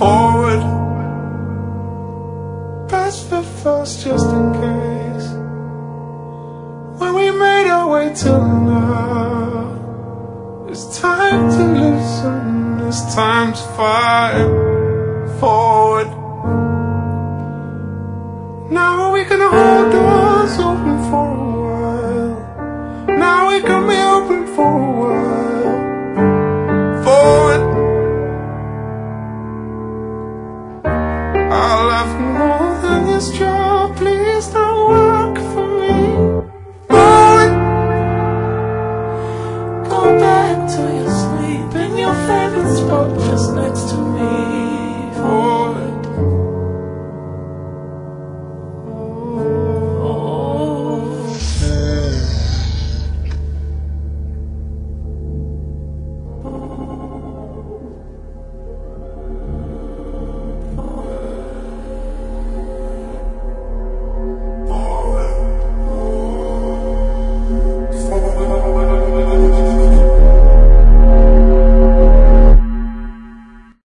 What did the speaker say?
forward. Best foot first, just in case. When we made our way till now, it's time to listen, it's time to fight forward. Now we can hold doors open for a while. Now we can be open for a while. Forward. I left more than this job, please don't work for me. Forward. Go back to your sleep in your favorite spot just next to me.